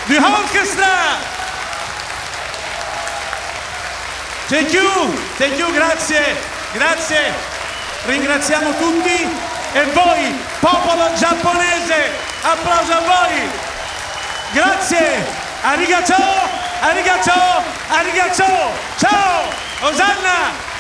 the orchestra. Thank you, grazie, ringraziamo tutti e voi, popolo giapponese, applauso a voi, grazie, arigato, ciao, Osanna!